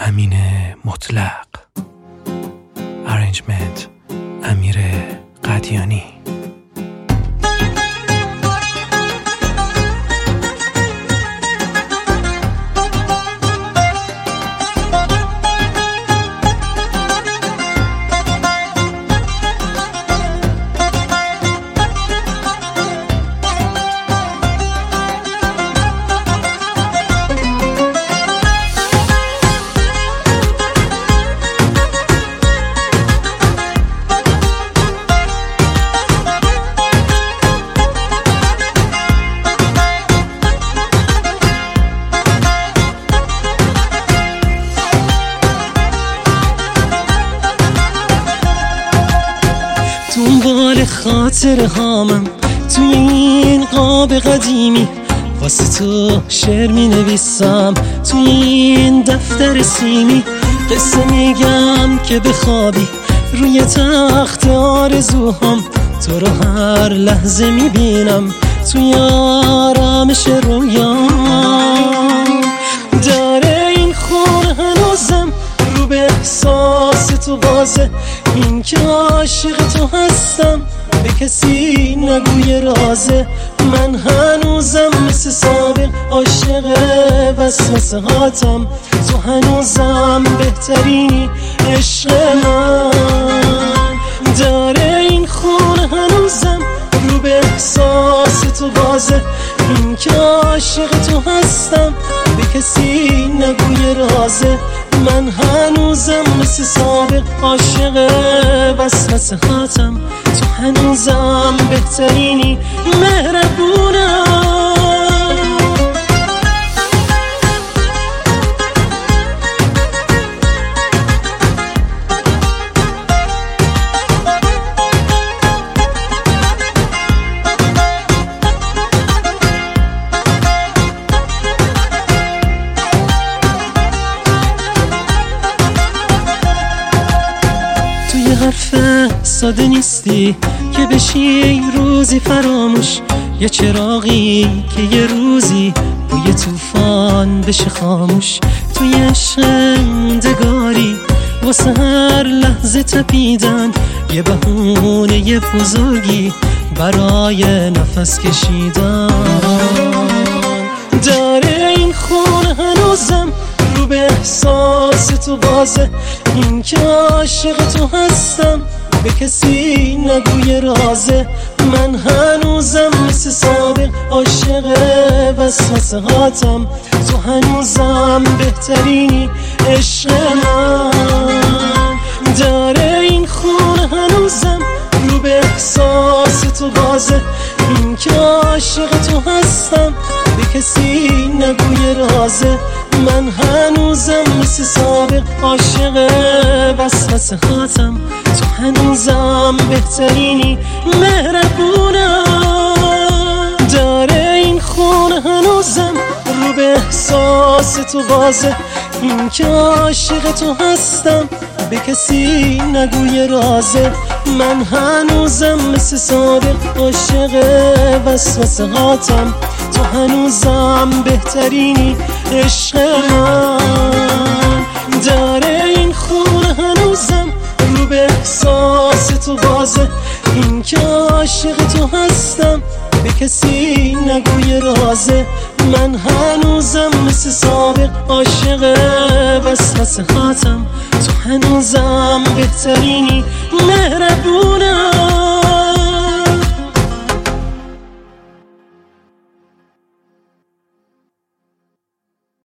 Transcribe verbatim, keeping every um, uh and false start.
امین مطلق. ارنجمنت امیر قدیانی. دنبال خاطر هامم توی این قاب قدیمی، واسه تو شعر می نویسم توی این دفتر سیمی. قصه میگم که بخوابی روی تخت آرزوهام، تو رو هر لحظه می بینم توی آرامش رویام. داره این خونه هنوزم رو به احساس تو بازه، این که عاشق تو هستم به کسی نگوی رازه. من هنوزم مثل سابق عاشق وسوسه هاتم، تو هنوزم بهترینی عشق من. داره این خونه هنوزم رو به احساس تو بازه، این که عاشق تو هستم به کسی نگوی رازه. من هنوزم مثل سابق عاشق وسوسه هاتم، تو هنوزم بهترینی مهربونم. حرف ساده نیستی که بشی روزی فراموش، یه چراغی که یه روزی با یه طوفان بشه خاموش. توی عشق موندگاری واسه هر لحظه تپیدن، یه بهونه یه بزرگی برای نفس کشیدن. داره این خونه هنوزم رو به احساس تو بازه، این که عاشق تو هستم به کسی نگوی رازه. من هنوزم مثل سابق عاشق وسوسه هاتم، تو هنوزم بهترینی عشق من. داره این خونه هنوزم رو به احساس تو بازه، این که عاشق تو هستم به کسی نگوی رازه. من هنوزم مثل سابق عاشق وسوسه هاتم، تو هنوزم بهترینی مهربونم. داره این خونه هنوزم رو به احساس تو بازه، این که عاشق تو هستم به کسی نگوی رازه. من هنوزم مثل سابق عاشق وسوسه هاتم، تو هنوزم بهترینی عشق من. داره این خونه هنوزم رو به احساس تو بازه، این که عاشق تو هستم به کسی نگوی رازه. من هنوزم مثل سابق عاشق وسوسه هاتم، تو هنوزم بهترینی مهربونم.